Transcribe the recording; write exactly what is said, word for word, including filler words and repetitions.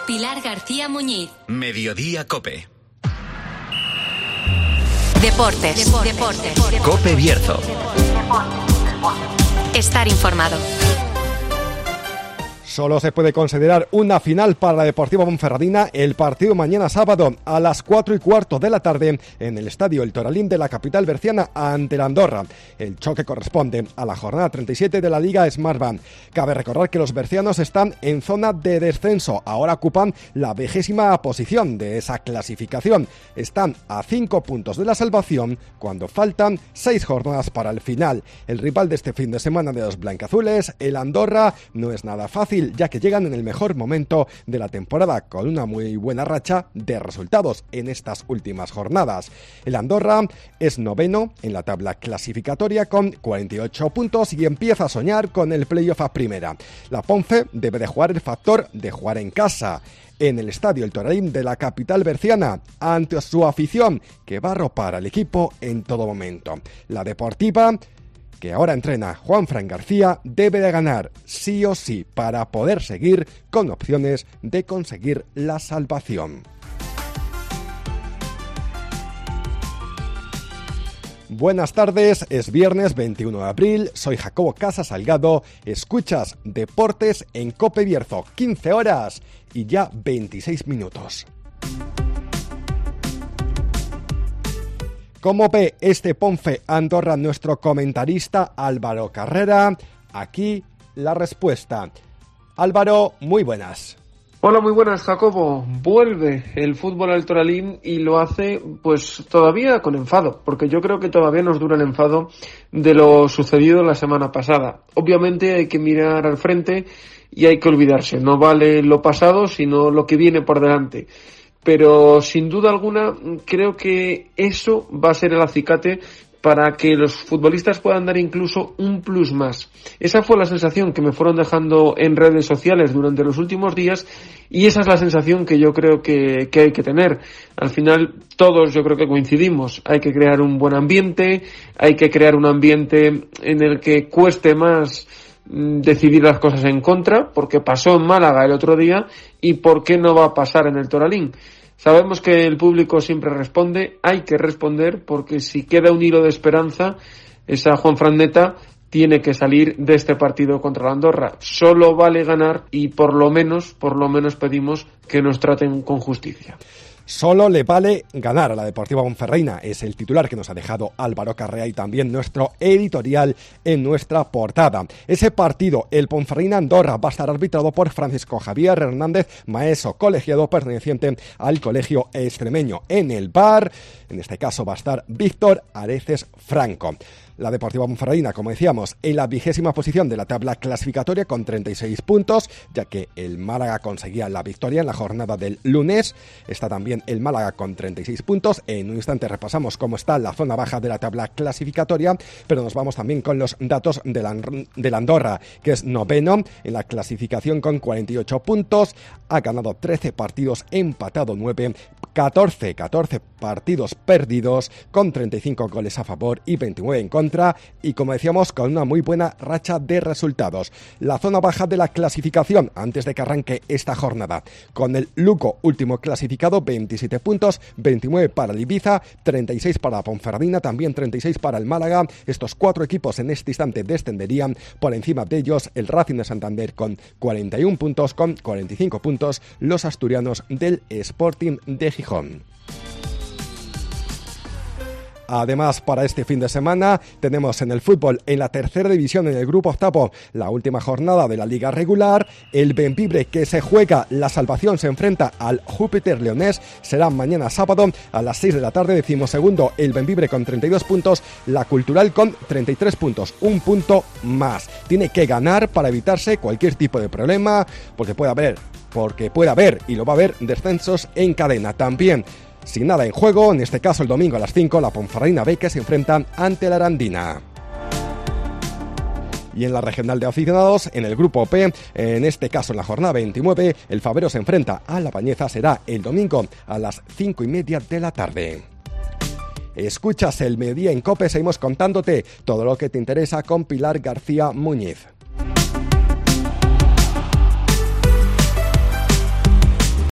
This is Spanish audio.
Pilar García Muñiz. Mediodía Cope. Deportes. Deportes. Deportes. Cope Bierzo. Estar informado. Solo se puede considerar una final para la Deportiva Ponferradina el partido mañana sábado a las cuatro y cuarto de la tarde en el estadio El Toralín de la capital berciana ante la Andorra. El choque corresponde a la jornada treinta y siete de la Liga Smartbank. Cabe recordar que los bercianos están en zona de descenso. Ahora ocupan la vigésima posición de esa clasificación. Están a cinco puntos de la salvación cuando faltan seis jornadas para el final. El rival de este fin de semana de los blancazules, el Andorra, no es nada fácil, ya que llegan en el mejor momento de la temporada con una muy buena racha de resultados en estas últimas jornadas. El Andorra es noveno en la tabla clasificatoria con cuarenta y ocho puntos y empieza a soñar con el playoff a primera. La Ponfe debe de jugar el factor de jugar en casa, en el estadio El Toralín de la capital berciana, ante su afición que va a arropar al equipo en todo momento. La Deportiva, que ahora entrena Juanfran García, debe de ganar sí o sí para poder seguir con opciones de conseguir la salvación. Buenas tardes, es viernes veintiuno de abril, soy Jacobo Casa Salgado, escuchas Deportes en Cope Bierzo, quince horas y ya veintiséis minutos. ¿Cómo ve este Ponfe Andorra nuestro comentarista Álvaro Carrera? Aquí la respuesta. Álvaro, muy buenas. Hola, muy buenas, Jacobo. Vuelve el fútbol al Toralín y lo hace pues todavía con enfado, porque yo creo que todavía nos dura el enfado de lo sucedido la semana pasada. Obviamente hay que mirar al frente y hay que olvidarse. No vale lo pasado, sino lo que viene por delante. Pero sin duda alguna creo que eso va a ser el acicate para que los futbolistas puedan dar incluso un plus más. Esa fue la sensación que me fueron dejando en redes sociales durante los últimos días y esa es la sensación que yo creo que, que hay que tener. Al final todos yo creo que coincidimos. Hay que crear un buen ambiente, hay que crear un ambiente en el que cueste más decidir las cosas en contra, porque pasó en Málaga el otro día y por qué no va a pasar en el Toralín. Sabemos que el público siempre responde, hay que responder, porque si queda un hilo de esperanza, esa Juanfran neta tiene que salir de este partido contra la Andorra. Solo vale ganar y por lo menos, por lo menos pedimos que nos traten con justicia. Solo le vale ganar a la Deportiva Ponferradina, es el titular que nos ha dejado Álvaro Carrea y también nuestro editorial en nuestra portada. Ese partido, el Ponferradina-Andorra, va a estar arbitrado por Francisco Javier Hernández, maestro colegiado perteneciente al Colegio Extremeño. En el V A R, en este caso va a estar Víctor Areces Franco. La Deportiva Ponferradina, como decíamos, en la vigésima posición de la tabla clasificatoria con treinta y seis puntos, ya que el Málaga conseguía la victoria en la jornada del lunes. Está también el Málaga con treinta y seis puntos. En un instante repasamos cómo está la zona baja de la tabla clasificatoria, pero nos vamos también con los datos de la, de la Andorra, que es noveno en la clasificación con cuarenta y ocho puntos. Ha ganado trece partidos, empatado nueve, catorce, catorce partidos perdidos, con treinta y cinco goles a favor y veintinueve en contra. Y como decíamos, con una muy buena racha de resultados. La zona baja de la clasificación antes de que arranque esta jornada, con el Lugo último clasificado, veintisiete puntos, veintinueve para el Ibiza, treinta y seis para la Ponferradina, también treinta y seis para el Málaga. Estos cuatro equipos en este instante descenderían. Por encima de ellos el Racing de Santander con cuarenta y uno puntos, con cuarenta y cinco puntos los asturianos del Sporting de Gijón. Además, para este fin de semana tenemos en el fútbol, en la tercera división, en el grupo octavo, la última jornada de la liga regular. El Bembibre, que se juega la salvación, se enfrenta al Júpiter Leonés. Será mañana sábado a las seis de la tarde. Decimosegundo, el Bembibre con treinta y dos puntos, la Cultural con treinta y tres puntos, un punto más. Tiene que ganar para evitarse cualquier tipo de problema, porque puede haber, porque puede haber y lo va a haber descensos en cadena. También sin nada en juego, en este caso el domingo a las cinco, la Ponferradina B, que se enfrenta ante la Arandina. Y en la regional de aficionados, en el grupo P, en este caso en la jornada veintinueve, el Favero se enfrenta a La Bañeza. Será el domingo a las cinco y media de la tarde. Escuchas el Mediodía en COPE, seguimos contándote todo lo que te interesa con Pilar García Muñiz.